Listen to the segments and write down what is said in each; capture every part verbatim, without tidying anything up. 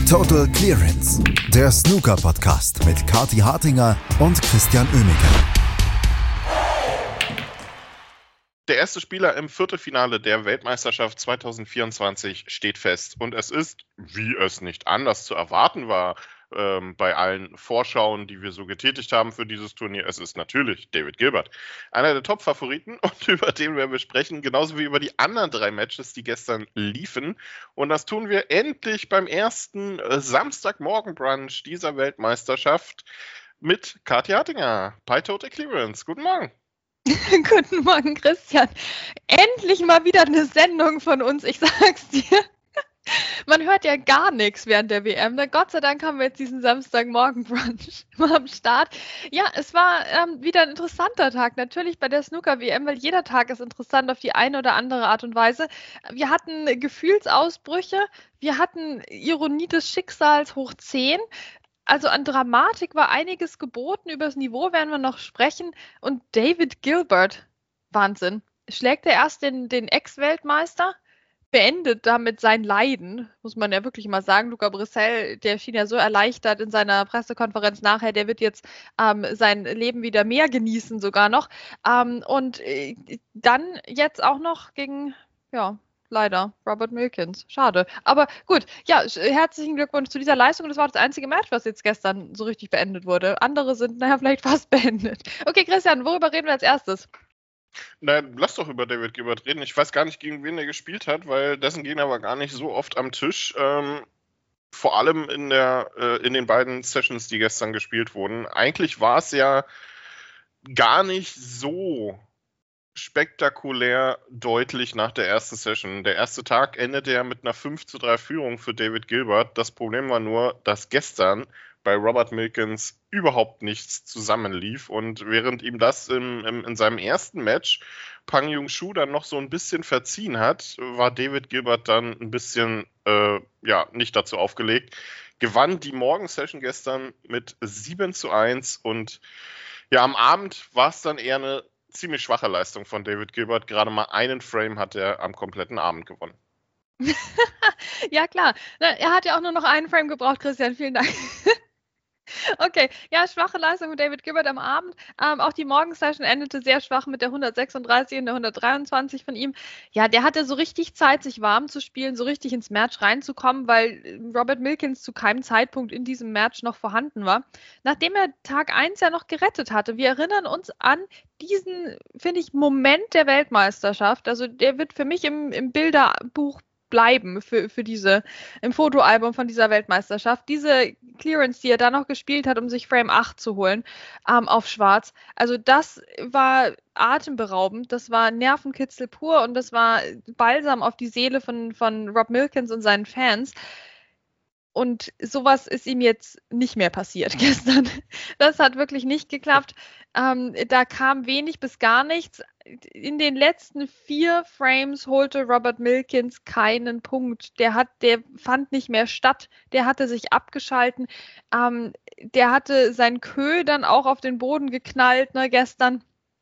Total Clearance, der Snooker-Podcast mit Kathi Hartinger und Christian Oemeke. Der erste Spieler im Viertelfinale der Weltmeisterschaft zwanzig vierundzwanzig steht fest. Und es ist, wie es nicht anders zu erwarten war, ähm, bei allen Vorschauen, die wir so getätigt haben für dieses Turnier, es ist natürlich David Gilbert. Einer der Top-Favoriten und über den werden wir sprechen, genauso wie über die anderen drei Matches, die gestern liefen. Und das tun wir endlich beim ersten äh, Samstagmorgen-Brunch dieser Weltmeisterschaft mit Kathi Hartinger bei Total Clearance. Guten Morgen. Guten Morgen, Christian. Endlich mal wieder eine Sendung von uns, ich sag's dir. Man hört ja gar nichts während der W M. Na, Gott sei Dank haben wir jetzt diesen Samstagmorgen-Brunch mal am Start. Ja, es war ähm, wieder ein interessanter Tag. Natürlich bei der Snooker-W M, weil jeder Tag ist interessant auf die eine oder andere Art und Weise. Wir hatten Gefühlsausbrüche, wir hatten Ironie des Schicksals hoch zehn. Also an Dramatik war einiges geboten, über das Niveau werden wir noch sprechen. Und David Gilbert, Wahnsinn, schlägt er erst den, den Ex-Weltmeister, beendet damit sein Leiden, muss man ja wirklich mal sagen. Luca Brissell, der schien ja so erleichtert in seiner Pressekonferenz nachher, der wird jetzt ähm, sein Leben wieder mehr genießen sogar noch. Ähm, und äh, dann jetzt auch noch gegen, ja, leider, Robert Milkins. Schade. Aber gut, ja, herzlichen Glückwunsch zu dieser Leistung. Das war das einzige Match, was jetzt gestern so richtig beendet wurde. Andere sind, naja, vielleicht fast beendet. Okay, Christian, worüber reden wir als erstes? Nein, lass doch über David Gilbert reden. Ich weiß gar nicht, gegen wen er gespielt hat, weil dessen Gegner war gar nicht so oft am Tisch. Ähm, vor allem in, der, äh, in den beiden Sessions, die gestern gespielt wurden. Eigentlich war es ja gar nicht so spektakulär deutlich nach der ersten Session. Der erste Tag endete ja mit einer fünf zu drei Führung für David Gilbert. Das Problem war nur, dass gestern bei Robert Milkins überhaupt nichts zusammenlief und während ihm das im, im, in seinem ersten Match Pang Jung-Shu dann noch so ein bisschen verziehen hat, war David Gilbert dann ein bisschen äh, ja, nicht dazu aufgelegt. Gewann die Morgensession gestern mit sieben zu eins und ja, am Abend war es dann eher eine ziemlich schwache Leistung von David Gilbert. Gerade mal einen Frame hat er am kompletten Abend gewonnen. Ja, klar. Na, er hat ja auch nur noch einen Frame gebraucht, Christian. Vielen Dank. Okay, ja, schwache Leistung mit David Gilbert am Abend. Ähm, auch die Morgensession endete sehr schwach mit der hundertsechsunddreißig und der hundertdreiundzwanzig von ihm. Ja, der hatte so richtig Zeit, sich warm zu spielen, so richtig ins Match reinzukommen, weil Robert Milkins zu keinem Zeitpunkt in diesem Match noch vorhanden war. Nachdem er Tag eins ja noch gerettet hatte. Wir erinnern uns an diesen, finde ich, Moment der Weltmeisterschaft. Also der wird für mich im, im Bilderbuch bleiben für, für diese, im Fotoalbum von dieser Weltmeisterschaft. Diese Clearance, die er da noch gespielt hat, um sich Frame acht zu holen, ähm, auf Schwarz. Also das war atemberaubend, das war Nervenkitzel pur und das war Balsam auf die Seele von, von Rob Milkins und seinen Fans. Und sowas ist ihm jetzt nicht mehr passiert gestern. Das hat wirklich nicht geklappt. Ähm, da kam wenig bis gar nichts. In den letzten vier Frames holte Robert Milkins keinen Punkt. Der hat, der fand nicht mehr statt. Der hatte sich abgeschalten. Ähm, der hatte sein Queue dann auch auf den Boden geknallt, ne, gestern.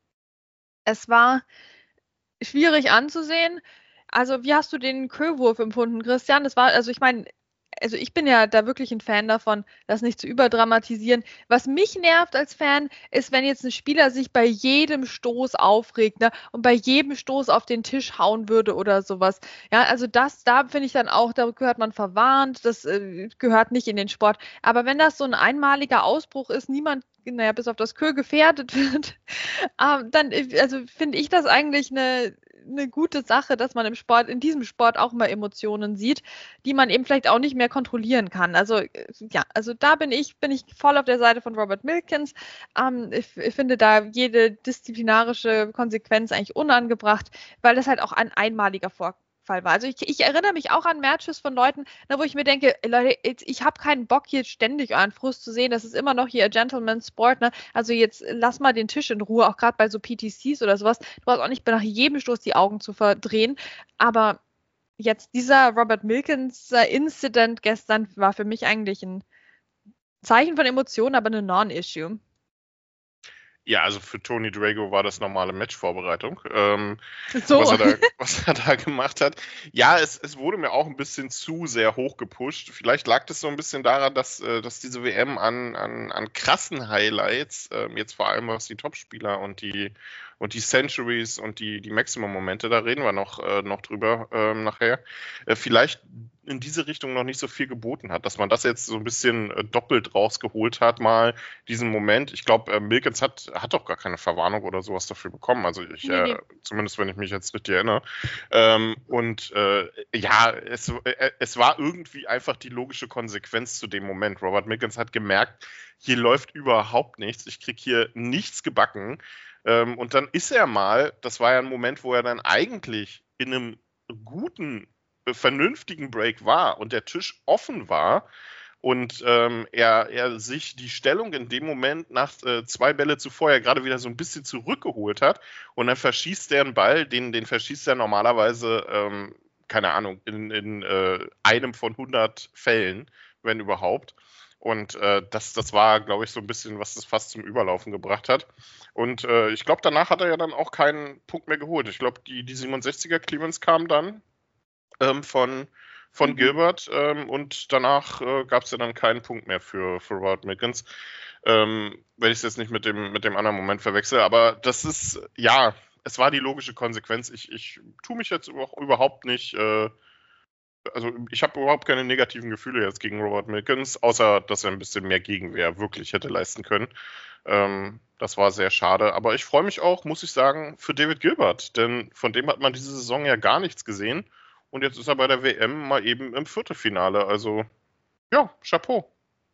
Es war schwierig anzusehen. Also, wie hast du den Queue-Wurf empfunden, Christian? Das war, also ich meine, also ich bin ja da wirklich ein Fan davon, das nicht zu überdramatisieren. Was mich nervt als Fan, ist, wenn jetzt ein Spieler sich bei jedem Stoß aufregt, ne, und bei jedem Stoß auf den Tisch hauen würde oder sowas. Ja, also das, da finde ich dann auch, da gehört man verwarnt, das äh, gehört nicht in den Sport. Aber wenn das so ein einmaliger Ausbruch ist, niemand, naja, bis auf das Queue gefährdet wird, ähm, dann, also finde ich das eigentlich eine eine gute Sache, dass man im Sport, in diesem Sport auch mal Emotionen sieht, die man eben vielleicht auch nicht mehr kontrollieren kann. Also ja, also da bin ich, bin ich voll auf der Seite von Robert Milkins. Ähm, ich, ich finde da jede disziplinarische Konsequenz eigentlich unangebracht, weil das halt auch ein einmaliger Vorgang Fall war. Also ich, ich erinnere mich auch an Matches von Leuten, na, wo ich mir denke, Leute, jetzt, ich habe keinen Bock hier ständig euren Frust zu sehen, das ist immer noch hier a Gentleman's Sport, ne? Also jetzt lass mal den Tisch in Ruhe, auch gerade bei so P T Cs oder sowas. Du brauchst auch nicht nach jedem Stoß die Augen zu verdrehen, aber jetzt dieser Robert Milkins äh, Incident gestern war für mich eigentlich ein Zeichen von Emotionen, aber eine Non-Issue. Ja, also für Tony Drago war das normale Matchvorbereitung, ähm, So. was, er da, was er da gemacht hat. Ja, es, es wurde mir auch ein bisschen zu sehr hoch gepusht. Vielleicht lag das so ein bisschen daran, dass, äh, dass diese W M an, an, an krassen Highlights, ähm, jetzt vor allem was die Topspieler und die und die Centuries und die, die Maximum-Momente, da reden wir noch, äh, noch drüber ähm, nachher, äh, vielleicht in diese Richtung noch nicht so viel geboten hat, dass man das jetzt so ein bisschen äh, doppelt rausgeholt hat, mal diesen Moment. Ich glaube, äh, Milkins hat, hat doch gar keine Verwarnung oder sowas dafür bekommen, also ich, Nee, nee. äh, zumindest wenn ich mich jetzt richtig erinnere. Ähm, und äh, ja, es, äh, es war irgendwie einfach die logische Konsequenz zu dem Moment. Robert Milkins hat gemerkt, hier läuft überhaupt nichts, ich kriege hier nichts gebacken. Ähm, und dann ist er mal, das war ja ein Moment, wo er dann eigentlich in einem guten, äh, vernünftigen Break war und der Tisch offen war und ähm, er, er sich die Stellung in dem Moment nach äh, zwei Bälle zuvor ja gerade wieder so ein bisschen zurückgeholt hat und dann verschießt er einen Ball, den, den verschießt er normalerweise, ähm, keine Ahnung, in, in äh, einem von hundert Fällen, wenn überhaupt. Und äh, das, das war, glaube ich, so ein bisschen, was das fast zum Überlaufen gebracht hat. Und äh, ich glaube, danach hat er ja dann auch keinen Punkt mehr geholt. Ich glaube, die, die siebenundsechziger Clemens kamen dann ähm, von, von Mhm. Gilbert ähm, und danach äh, gab es ja dann keinen Punkt mehr für, für Robert Milkins. Ähm, wenn ich es jetzt nicht mit dem, mit dem anderen Moment verwechsel. Aber das ist, ja, es war die logische Konsequenz. Ich, ich tue mich jetzt auch überhaupt nicht... Äh, Also ich habe überhaupt keine negativen Gefühle jetzt gegen Robert Milkins, außer dass er ein bisschen mehr Gegenwehr wirklich hätte leisten können. Ähm, das war sehr schade. Aber ich freue mich auch, muss ich sagen, für David Gilbert, denn von dem hat man diese Saison ja gar nichts gesehen. Und jetzt ist er bei der W M mal eben im Viertelfinale. Also ja, Chapeau.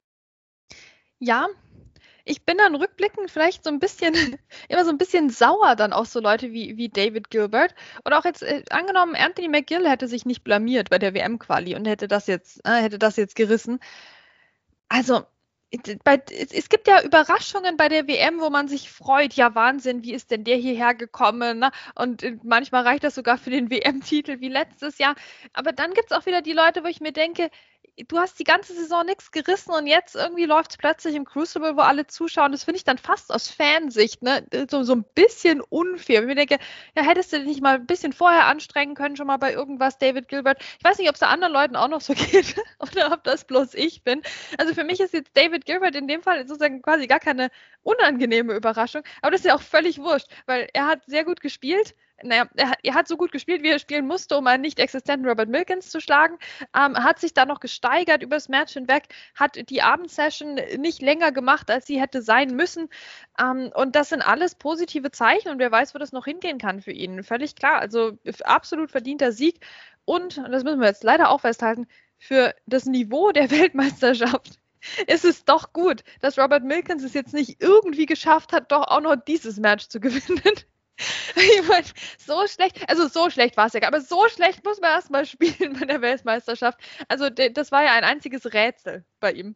Ja, ich bin dann rückblickend vielleicht so ein bisschen, immer so ein bisschen sauer dann auf so Leute wie, wie David Gilbert. Oder auch jetzt, äh, angenommen, Anthony McGill hätte sich nicht blamiert bei der W M-Quali und hätte das jetzt, äh, hätte das jetzt gerissen. Also, it- bei, es es gibt ja Überraschungen bei der W M, wo man sich freut. Ja, Wahnsinn, wie ist denn der hierher gekommen? Ne? Und äh, manchmal reicht das sogar für den W M-Titel wie letztes Jahr. Aber dann gibt es auch wieder die Leute, wo ich mir denke, du hast die ganze Saison nichts gerissen und jetzt irgendwie läuft es plötzlich im Crucible, wo alle zuschauen. Das finde ich dann fast aus Fansicht, ne, so, so ein bisschen unfair. Wenn ich mir denke, ja, hättest du dich nicht mal ein bisschen vorher anstrengen können, schon mal bei irgendwas, David Gilbert. Ich weiß nicht, ob es da anderen Leuten auch noch so geht oder ob das bloß ich bin. Also für mich ist jetzt David Gilbert in dem Fall sozusagen quasi gar keine unangenehme Überraschung, aber das ist ja auch völlig wurscht, weil er hat sehr gut gespielt. Naja, er hat, er hat so gut gespielt, wie er spielen musste, um einen nicht existenten Robert Milkins zu schlagen. Ähm, hat sich dann noch gesteigert über das Match hinweg, hat die Abendsession nicht länger gemacht, als sie hätte sein müssen. Ähm, und das sind alles positive Zeichen und wer weiß, wo das noch hingehen kann für ihn. Völlig klar. Also absolut verdienter Sieg. Und, und das müssen wir jetzt leider auch festhalten, für das Niveau der Weltmeisterschaft ist es doch gut, dass Robert Milkins es jetzt nicht irgendwie geschafft hat, doch auch noch dieses Match zu gewinnen. Ich meine, so schlecht, also so schlecht war es ja, gar- aber so schlecht muss man erstmal spielen bei der Weltmeisterschaft. Also de, das war ja ein einziges Rätsel bei ihm.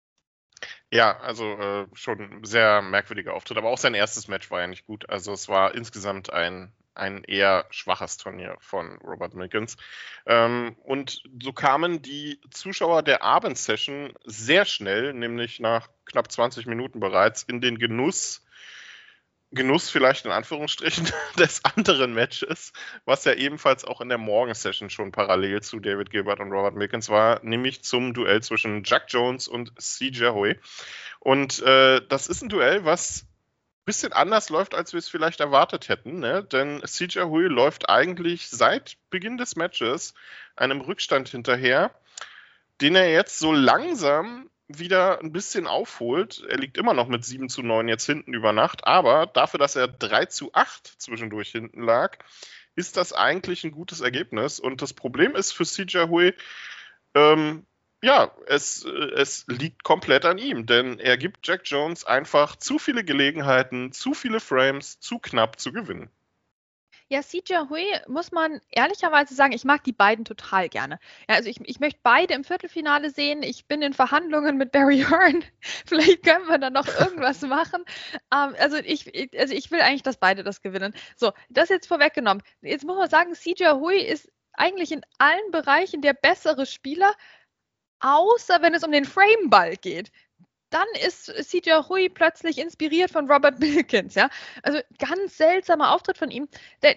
Ja, also äh, schon ein sehr merkwürdiger Auftritt, aber auch sein erstes Match war ja nicht gut. Also es war insgesamt ein, ein eher schwaches Turnier von Robert Milkins. Ähm, und so kamen die Zuschauer der Abendsession sehr schnell, nämlich nach knapp zwanzig Minuten bereits, in den Genuss, Genuss vielleicht in Anführungsstrichen, des anderen Matches, was ja ebenfalls auch in der Morgensession schon parallel zu David Gilbert und Robert Milkins war, nämlich zum Duell zwischen Jack Jones und C J Hui. Und äh, das ist ein Duell, was ein bisschen anders läuft, als wir es vielleicht erwartet hätten, ne? Denn C J Hui läuft eigentlich seit Beginn des Matches einem Rückstand hinterher, den er jetzt so langsam wieder ein bisschen aufholt. Er liegt immer noch mit sieben zu neun jetzt hinten über Nacht, aber dafür, dass er drei zu acht zwischendurch hinten lag, ist das eigentlich ein gutes Ergebnis. Und das Problem ist für C J Hui, ähm, ja, es, es liegt komplett an ihm, denn er gibt Jack Jones einfach zu viele Gelegenheiten, zu viele Frames, zu knapp zu gewinnen. Ja, C J Hui muss man ehrlicherweise sagen, ich mag die beiden total gerne. Ja, also ich, ich möchte beide im Viertelfinale sehen. Ich bin in Verhandlungen mit Barry Hearn. Vielleicht können wir dann noch irgendwas machen. Ähm, also, ich, ich, also ich will eigentlich, dass beide das gewinnen. So, das jetzt vorweggenommen. Jetzt muss man sagen, C J Hui ist eigentlich in allen Bereichen der bessere Spieler, außer wenn es um den Frameball geht. dann ist C J Hui plötzlich inspiriert von Robert Milkins, ja. Also ganz seltsamer Auftritt von ihm.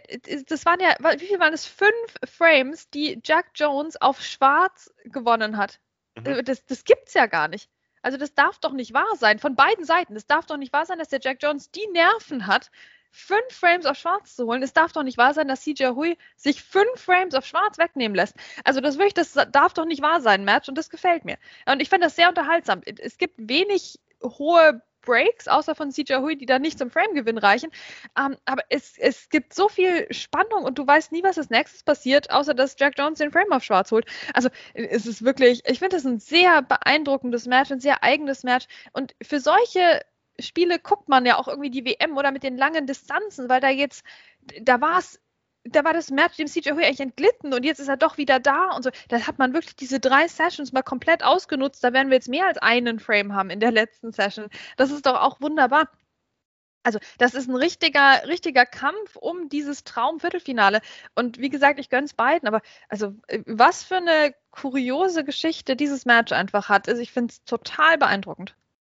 Das waren ja, wie viel waren es? Fünf Frames, die Jack Jones auf Schwarz gewonnen hat. Mhm. Das, das gibt's ja gar nicht. Also das darf doch nicht wahr sein, von beiden Seiten. Es darf doch nicht wahr sein, dass der Jack Jones die Nerven hat, fünf Frames auf Schwarz zu holen. Es darf doch nicht wahr sein, dass C J Hui sich fünf Frames auf Schwarz wegnehmen lässt. Also das wirklich, das darf doch nicht wahr sein, Match, und das gefällt mir. Und ich finde das sehr unterhaltsam. Es gibt wenig hohe Breaks, außer von C J Hui, die da nicht zum Frame-Gewinn reichen. Um, aber es, es gibt so viel Spannung und du weißt nie, was als nächstes passiert, außer dass Jack Jones den Frame auf Schwarz holt. Also es ist wirklich, ich finde das ein sehr beeindruckendes Match, ein sehr eigenes Match. Und für solche Spiele guckt man ja auch irgendwie die W M oder mit den langen Distanzen, weil da jetzt, da war es, da war das Match dem C J Hui eigentlich entglitten und jetzt ist er doch wieder da und so. Da hat man wirklich diese drei Sessions mal komplett ausgenutzt. Da werden wir jetzt mehr als einen Frame haben in der letzten Session. Das ist doch auch wunderbar. Also das ist ein richtiger, richtiger Kampf um dieses Traum-Viertelfinale. Und wie gesagt, ich gönn's beiden, aber also was für eine kuriose Geschichte dieses Match einfach hat. Also ich finde es total beeindruckend.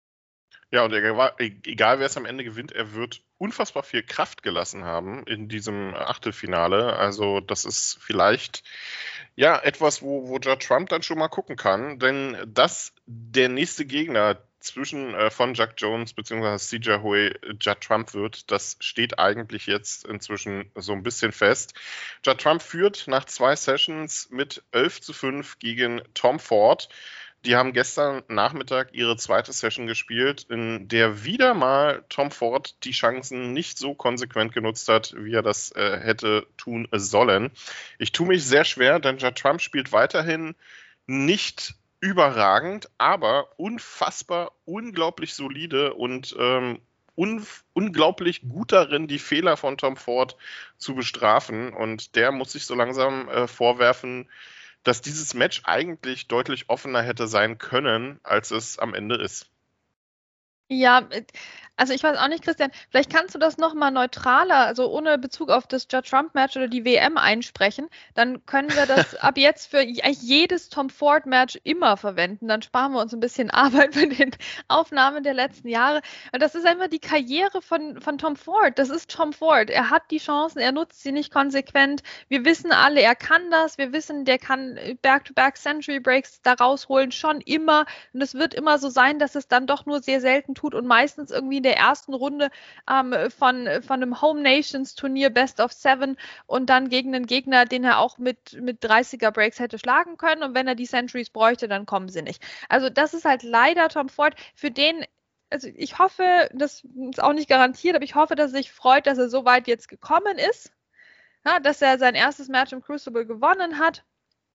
Ja, und egal, egal wer es am Ende gewinnt, er wird unfassbar viel Kraft gelassen haben in diesem Achtelfinale. Also das ist vielleicht ja etwas, wo, wo Judd Trump dann schon mal gucken kann. Denn dass der nächste Gegner zwischen äh, von Jack Jones bzw. C J Hui Judd Trump wird, das steht eigentlich jetzt inzwischen so ein bisschen fest. Judd Trump führt nach zwei Sessions mit elf zu fünf gegen Tom Ford. Die haben gestern Nachmittag ihre zweite Session gespielt, in der wieder mal Tom Ford die Chancen nicht so konsequent genutzt hat, wie er das äh, hätte tun sollen. Ich tue mich sehr schwer, denn Judd Trump spielt weiterhin nicht überragend, aber unfassbar, unglaublich solide und ähm, un- unglaublich gut darin, die Fehler von Tom Ford zu bestrafen. Und der muss sich so langsam äh, vorwerfen, dass dieses Match eigentlich deutlich offener hätte sein können, als es am Ende ist. Ja, also ich weiß auch nicht, Christian, vielleicht kannst du das nochmal neutraler, also ohne Bezug auf das Judd Trump-Match oder die W M einsprechen, dann können wir das ab jetzt für eigentlich jedes Tom Ford-Match immer verwenden, dann sparen wir uns ein bisschen Arbeit bei den Aufnahmen der letzten Jahre. Und das ist einfach die Karriere von, von Tom Ford, das ist Tom Ford, er hat die Chancen, er nutzt sie nicht konsequent, wir wissen alle, er kann das, wir wissen, der kann Back-to-Back Century Breaks da rausholen, schon immer, und es wird immer so sein, dass es dann doch nur sehr selten tut und meistens irgendwie in der ersten Runde ähm, von, von einem Home Nations Turnier Best of Seven und dann gegen einen Gegner, den er auch mit, mit dreißiger Breaks hätte schlagen können, und wenn er die Centuries bräuchte, dann kommen sie nicht. Also das ist halt leider Tom Ford, für den, also ich hoffe, das ist auch nicht garantiert, aber ich hoffe, dass er sich freut, dass er so weit jetzt gekommen ist, ja, dass er sein erstes Match im Crucible gewonnen hat,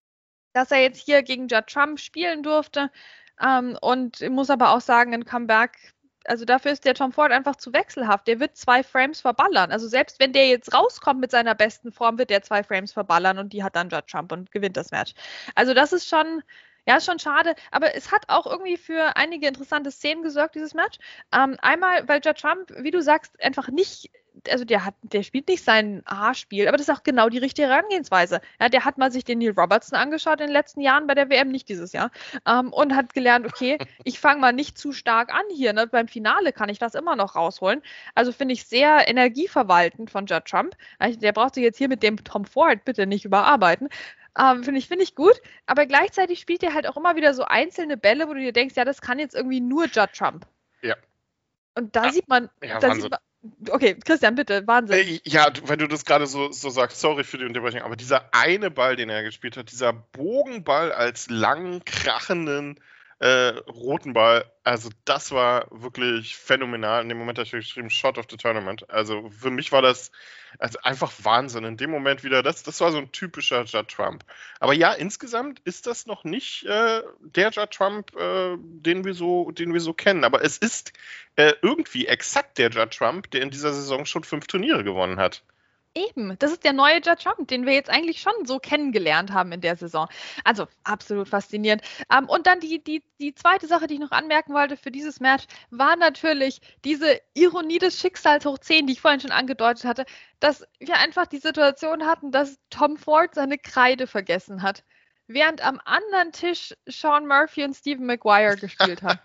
dass er jetzt hier gegen Judd Trump spielen durfte. Um, und muss aber auch sagen, ein Comeback, also dafür ist der Tom Ford einfach zu wechselhaft. Der wird zwei Frames verballern. Also selbst wenn der jetzt rauskommt mit seiner besten Form, wird der zwei Frames verballern und die hat dann Judd Trump und gewinnt das Match. Also das ist schon, ja, schon schade. Aber es hat auch irgendwie für einige interessante Szenen gesorgt, dieses Match. Um, einmal, weil Judd Trump, wie du sagst, einfach nicht, also der hat, der spielt nicht sein A-Spiel, aber das ist auch genau die richtige Herangehensweise. Ja, der hat mal sich den Neil Robertson angeschaut in den letzten Jahren bei der W M, nicht dieses Jahr, ähm, und hat gelernt, okay, ich fange mal nicht zu stark an hier, ne? Beim Finale kann ich das immer noch rausholen. Also finde ich sehr energieverwaltend von Judd Trump. Also der braucht sich jetzt hier mit dem Tom Ford bitte nicht überarbeiten. Ähm, finde ich, finde ich gut, aber gleichzeitig spielt er halt auch immer wieder so einzelne Bälle, wo du dir denkst, ja, das kann jetzt irgendwie nur Judd Trump. Ja. Und da ja. sieht man, ja, da sieht man, okay, Christian, bitte, Wahnsinn. Ja, wenn du das gerade so, so sagst, sorry für die Unterbrechung, aber dieser eine Ball, den er gespielt hat, dieser Bogenball als langen, krachenden äh, roten Ball, also das war wirklich phänomenal. In dem Moment habe ich geschrieben, Shot of the Tournament. Also für mich war das also einfach Wahnsinn. In dem Moment wieder, das, das war so ein typischer Judd Trump. Aber ja, insgesamt ist das noch nicht äh, der Judd Trump, äh, den wir so, den wir so kennen. Aber es ist äh, irgendwie exakt der Judd Trump, der in dieser Saison schon fünf Turniere gewonnen hat. Eben, das ist der neue Judd Trump, den wir jetzt eigentlich schon so kennengelernt haben in der Saison. Also absolut faszinierend. Um, und dann die, die, die zweite Sache, die ich noch anmerken wollte für dieses Match, war natürlich diese Ironie des Schicksals hoch zehn, die ich vorhin schon angedeutet hatte, dass wir einfach die Situation hatten, dass Tom Ford seine Kreide vergessen hat, während am anderen Tisch Sean Murphy und Stephen Maguire gespielt haben.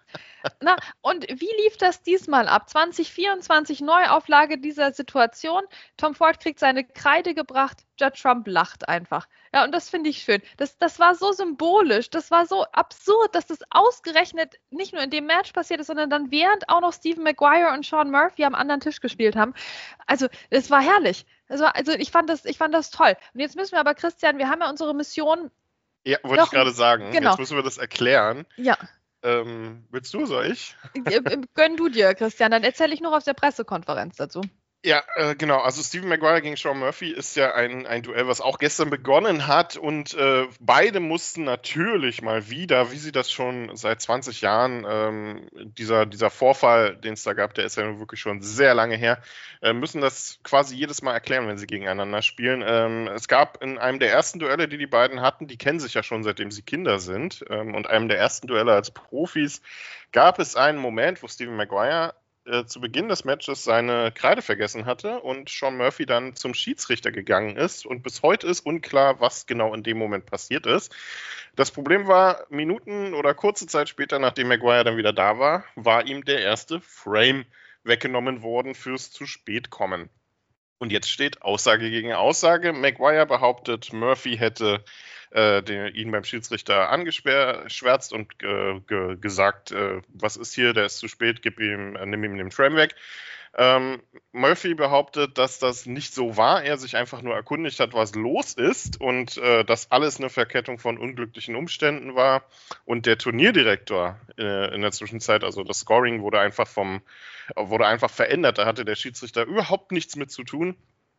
Na, und wie lief das diesmal ab? zwanzig vierundzwanzig Neuauflage dieser Situation. Tom Ford kriegt seine Kreide gebracht, Judd Trump lacht einfach. Ja, und das finde ich schön. Das, das war so symbolisch, das war so absurd, dass das ausgerechnet nicht nur in dem Match passiert ist, sondern dann während auch noch Stephen Maguire und Sean Murphy am anderen Tisch gespielt haben. Also, es war herrlich. Also, also ich, fand das, ich fand das toll. Und jetzt müssen wir aber, Christian, wir haben ja unsere Mission. Ja, wollte ich gerade sagen. Genau. Jetzt müssen wir das erklären. Ja. Ähm, willst du, soll ich? Gönn du dir, Christian, dann erzähle ich noch aus der Pressekonferenz dazu. Ja, äh, genau. Also Stephen Maguire gegen Sean Murphy ist ja ein, ein Duell, was auch gestern begonnen hat. Und äh, beide mussten natürlich mal wieder, wie sie das schon seit zwanzig Jahren, ähm, dieser, dieser Vorfall, den es da gab, der ist ja wirklich schon sehr lange her, äh, müssen das quasi jedes Mal erklären, wenn sie gegeneinander spielen. Ähm, es gab in einem der ersten Duelle, die die beiden hatten, die kennen sich ja schon, seitdem sie Kinder sind. Ähm, und einem der ersten Duelle als Profis gab es einen Moment, wo Stephen Maguire zu Beginn des Matches seine Kreide vergessen hatte und Sean Murphy dann zum Schiedsrichter gegangen ist. Und bis heute ist unklar, was genau in dem Moment passiert ist. Das Problem war, Minuten oder kurze Zeit später, nachdem Maguire dann wieder da war, war ihm der erste Frame weggenommen worden fürs zu spät kommen. Und jetzt steht Aussage gegen Aussage. Maguire behauptet, Murphy hätte äh, den, ihn beim Schiedsrichter angeschwärzt und äh, ge- gesagt, äh, was ist hier, der ist zu spät, gib ihm, äh, nimm ihm den Frame weg. Ähm, Murphy behauptet, dass das nicht so war, er sich einfach nur erkundigt hat, was los ist und äh, dass alles eine Verkettung von unglücklichen Umständen war. Und der Turnierdirektor äh, in der Zwischenzeit, also das Scoring wurde einfach vom wurde einfach verändert, da hatte der Schiedsrichter überhaupt nichts mit zu tun.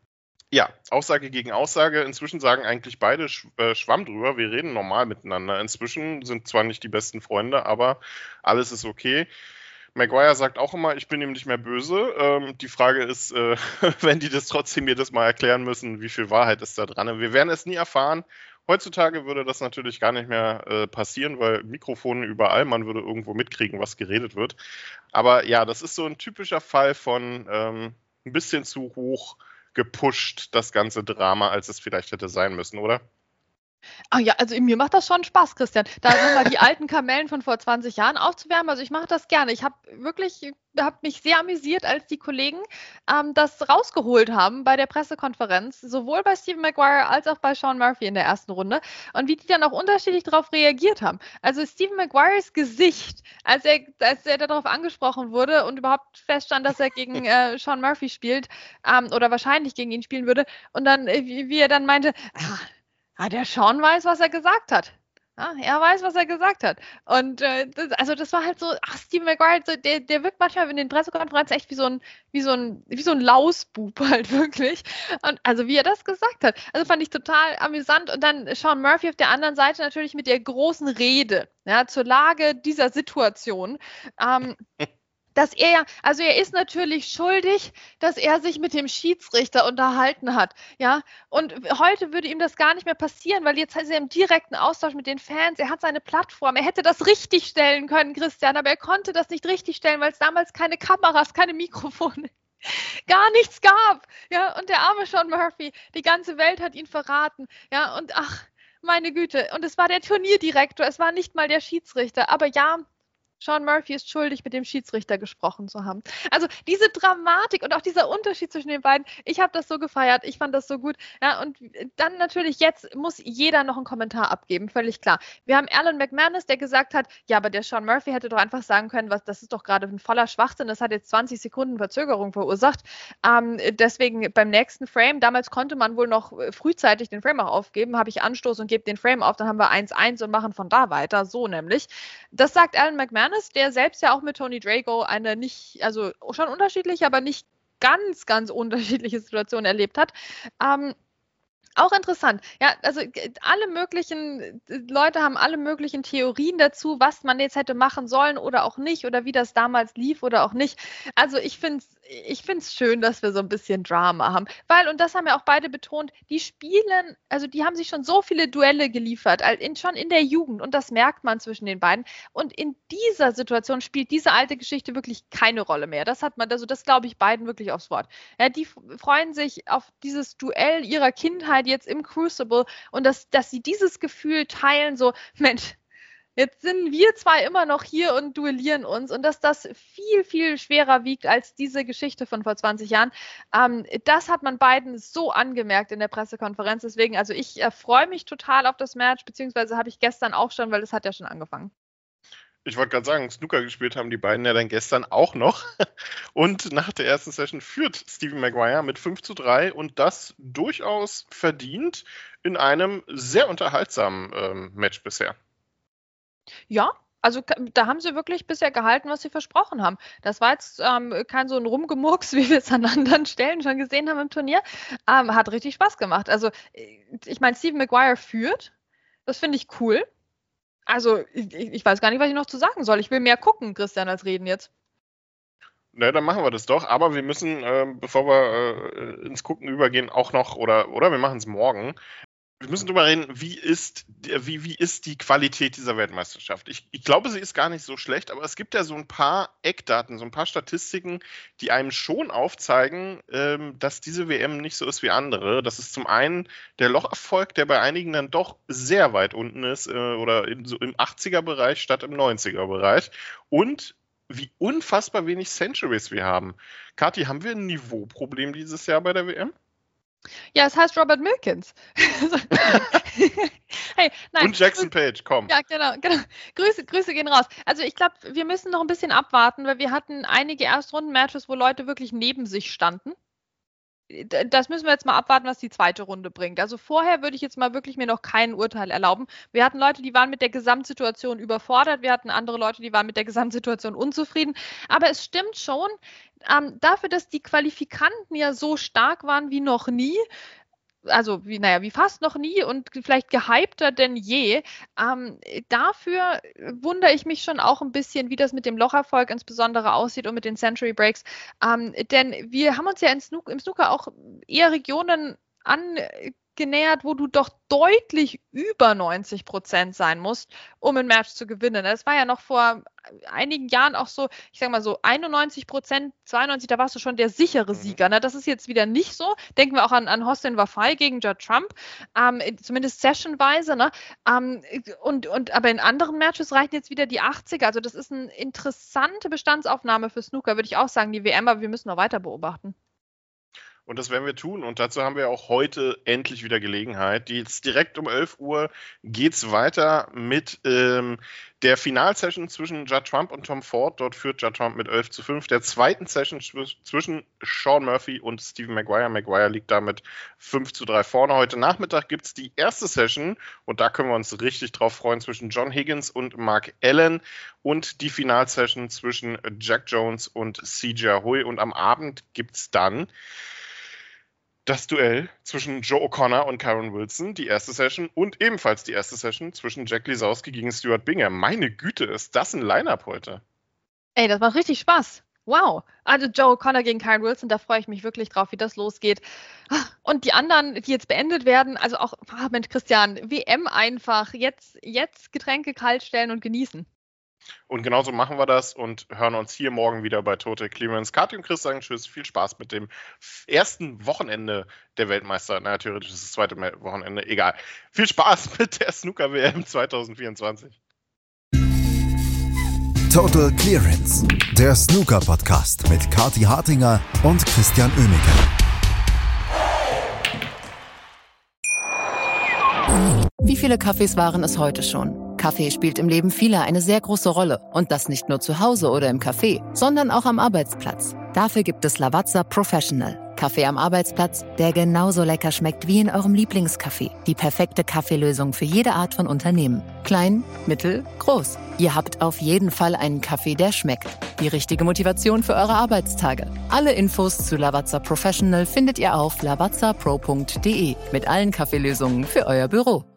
Ja, Aussage gegen Aussage. Inzwischen sagen eigentlich beide sch- äh, Schwamm drüber. Wir reden normal miteinander. Inzwischen sind zwar nicht die besten Freunde, aber alles ist okay. Maguire sagt auch immer, ich bin ihm nicht mehr böse. Ähm, die Frage ist, äh, wenn die das trotzdem jedes Mal erklären müssen, wie viel Wahrheit ist da dran. Wir werden es nie erfahren. Heutzutage würde das natürlich gar nicht mehr äh, passieren, weil Mikrofone überall, man würde irgendwo mitkriegen, was geredet wird. Aber ja, das ist so ein typischer Fall von ähm, ein bisschen zu hoch gepusht, das ganze Drama, als es vielleicht hätte sein müssen, oder? Ah ja, also mir macht das schon Spaß, Christian, da nochmal die alten Kamellen von vor zwanzig Jahren aufzuwärmen. Also ich mache das gerne. Ich habe wirklich, habe mich sehr amüsiert, als die Kollegen ähm, das rausgeholt haben bei der Pressekonferenz, sowohl bei Stephen Maguire als auch bei Sean Murphy in der ersten Runde und wie die dann auch unterschiedlich darauf reagiert haben. Also Stephen Maguires Gesicht, als er, als er darauf angesprochen wurde und überhaupt feststand, dass er gegen äh, Sean Murphy spielt ähm, oder wahrscheinlich gegen ihn spielen würde und dann, äh, wie, wie er dann meinte, ah, Ah, der Sean weiß, was er gesagt hat. Ja, er weiß, was er gesagt hat. Und äh, das, also das war halt so, ach, Stephen Maguire, so, der, der wirkt manchmal in den Pressekonferenzen echt wie so ein, wie so ein, wie so ein Lausbub halt wirklich. Und also wie er das gesagt hat. Also fand ich total amüsant. Und dann Sean Murphy auf der anderen Seite natürlich mit der großen Rede, ja, zur Lage dieser Situation. Ähm, dass er, also er ist natürlich schuldig, dass er sich mit dem Schiedsrichter unterhalten hat, ja, und heute würde ihm das gar nicht mehr passieren, weil jetzt ist er im direkten Austausch mit den Fans, er hat seine Plattform, er hätte das richtig stellen können, Christian, aber er konnte das nicht richtig stellen, weil es damals keine Kameras, keine Mikrofone, gar nichts gab, ja, und der arme Sean Murphy, die ganze Welt hat ihn verraten, ja, und ach, meine Güte, und es war der Turnierdirektor, es war nicht mal der Schiedsrichter, aber ja, Sean Murphy ist schuldig, mit dem Schiedsrichter gesprochen zu haben. Also diese Dramatik und auch dieser Unterschied zwischen den beiden, ich habe das so gefeiert, ich fand das so gut. Ja, und dann natürlich jetzt muss jeder noch einen Kommentar abgeben, völlig klar. Wir haben Alan McManus, der gesagt hat, ja, aber der Sean Murphy hätte doch einfach sagen können, was, das ist doch gerade ein voller Schwachsinn, das hat jetzt zwanzig Sekunden Verzögerung verursacht. Ähm, deswegen beim nächsten Frame, damals konnte man wohl noch frühzeitig den Frame auch aufgeben, habe ich Anstoß und gebe den Frame auf, dann haben wir eins eins und machen von da weiter, so nämlich. Das sagt Alan McManus, der selbst ja auch mit Tony Drago eine nicht, also schon unterschiedliche, aber nicht ganz, ganz unterschiedliche Situation erlebt hat. Ähm, auch interessant. Ja, also alle möglichen Leute haben alle möglichen Theorien dazu, was man jetzt hätte machen sollen oder auch nicht oder wie das damals lief oder auch nicht. Also ich finde es ich finde es schön, dass wir so ein bisschen Drama haben, weil, und das haben ja auch beide betont, die spielen, also die haben sich schon so viele Duelle geliefert, in, schon in der Jugend und das merkt man zwischen den beiden und in dieser Situation spielt diese alte Geschichte wirklich keine Rolle mehr. Das hat man, also das glaube ich beiden wirklich aufs Wort. Ja, die freuen sich auf dieses Duell ihrer Kindheit jetzt im Crucible und dass, dass sie dieses Gefühl teilen, so, Mensch, Jetzt sind wir zwei immer noch hier und duellieren uns und dass das viel, viel schwerer wiegt als diese Geschichte von vor zwanzig Jahren, ähm, das hat man beiden so angemerkt in der Pressekonferenz. Deswegen, also ich äh, freue mich total auf das Match, beziehungsweise habe ich gestern auch schon, weil es hat ja schon angefangen. Ich wollte gerade sagen, Snooker gespielt haben die beiden ja dann gestern auch noch. Und nach der ersten Session führt Stephen Maguire mit fünf zu drei und das durchaus verdient in einem sehr unterhaltsamen ähm, Match bisher. Ja, also da haben sie wirklich bisher gehalten, was sie versprochen haben. Das war jetzt ähm, kein so ein Rumgemurks, wie wir es an anderen Stellen schon gesehen haben im Turnier. Ähm, hat richtig Spaß gemacht. Also ich meine, Stephen Maguire führt. Das finde ich cool. Also ich, ich weiß gar nicht, was ich noch zu sagen soll. Ich will mehr gucken, Christian, als reden jetzt. Na, dann machen wir das doch. Aber wir müssen, äh, bevor wir äh, ins Gucken übergehen, auch noch, oder, oder wir machen es morgen, wir müssen darüber reden, wie ist, wie, wie ist die Qualität dieser Weltmeisterschaft? Ich, ich glaube, sie ist gar nicht so schlecht, aber es gibt ja so ein paar Eckdaten, so ein paar Statistiken, die einem schon aufzeigen, ähm, dass diese W M nicht so ist wie andere. Das ist zum einen der Locherfolg, der bei einigen dann doch sehr weit unten ist, äh, oder in, so im achtziger-Bereich statt im neunziger-Bereich. Und wie unfassbar wenig Centuries wir haben. Kathi, haben wir ein Niveauproblem dieses Jahr bei der W M? Ja, es heißt Robert Milkins. Hey, nein. Und Jackson Page, komm. Ja, genau, genau. Grüße, Grüße gehen raus. Also ich glaube, wir müssen noch ein bisschen abwarten, weil wir hatten einige Erstrunden-Matches, wo Leute wirklich neben sich standen. Das müssen wir jetzt mal abwarten, was die zweite Runde bringt. Also vorher würde ich jetzt mal wirklich mir noch kein Urteil erlauben. Wir hatten Leute, die waren mit der Gesamtsituation überfordert. Wir hatten andere Leute, die waren mit der Gesamtsituation unzufrieden. Aber es stimmt schon, ähm, dafür, dass die Qualifikanten ja so stark waren wie noch nie, also wie, naja, wie fast noch nie und vielleicht gehypter denn je. Ähm, dafür wundere ich mich schon auch ein bisschen, wie das mit dem Locherfolg insbesondere aussieht und mit den Century Breaks. Ähm, denn wir haben uns ja in Snook, im Snooker auch eher Regionen angenähert, wo du doch deutlich über neunzig Prozent sein musst, um ein Match zu gewinnen. Das war ja noch vor einigen Jahren auch so, ich sag mal so einundneunzig Prozent, zweiundneunzig, da warst du schon der sichere Sieger. Ne? Das ist jetzt wieder nicht so. Denken wir auch an, an Hossein Wafai gegen Judd Trump, ähm, zumindest sessionweise. Ne? Ähm, und, und, aber in anderen Matches reichen jetzt wieder die achtziger. Also das ist eine interessante Bestandsaufnahme für Snooker, würde ich auch sagen, die W M, aber wir müssen noch weiter beobachten. Und das werden wir tun. Und dazu haben wir auch heute endlich wieder Gelegenheit. Jetzt direkt um elf Uhr geht es weiter mit ähm, der Finalsession zwischen Judd Trump und Tom Ford. Dort führt Judd Trump mit elf zu fünf. Der zweiten Session zwischen Sean Murphy und Stephen Maguire. Maguire liegt damit fünf zu drei vorne. Heute Nachmittag gibt es die erste Session. Und da können wir uns richtig drauf freuen zwischen John Higgins und Mark Allen. Und die Finalsession zwischen Jack Jones und C J Hui. Und am Abend gibt es dann das Duell zwischen Joe O'Connor und Kyron Wilson, die erste Session, und ebenfalls die erste Session zwischen Jack Lisowski gegen Stuart Bingham. Meine Güte, ist das ein Line-Up heute? Ey, das macht richtig Spaß. Wow. Also Joe O'Connor gegen Kyron Wilson, da freue ich mich wirklich drauf, wie das losgeht. Und die anderen, die jetzt beendet werden, also auch, oh Mensch, Christian, W M einfach, jetzt, jetzt Getränke kalt stellen und genießen. Und genauso machen wir das und hören uns hier morgen wieder bei Total Clearance. Kathi und Chris sagen tschüss, viel Spaß mit dem ersten Wochenende der Weltmeister. Naja, theoretisch ist das zweite Wochenende, egal. Viel Spaß mit der Snooker-W M zwanzig vierundzwanzig. Total Clearance, der Snooker-Podcast mit Kathi Hartinger und Christian Oemeke. Wie viele Kaffees waren es heute schon? Kaffee spielt im Leben vieler eine sehr große Rolle. Und das nicht nur zu Hause oder im Café, sondern auch am Arbeitsplatz. Dafür gibt es Lavazza Professional. Kaffee am Arbeitsplatz, der genauso lecker schmeckt wie in eurem Lieblingscafé. Die perfekte Kaffeelösung für jede Art von Unternehmen. Klein, mittel, groß. Ihr habt auf jeden Fall einen Kaffee, der schmeckt. Die richtige Motivation für eure Arbeitstage. Alle Infos zu Lavazza Professional findet ihr auf lavazza pro punkt de mit allen Kaffeelösungen für euer Büro.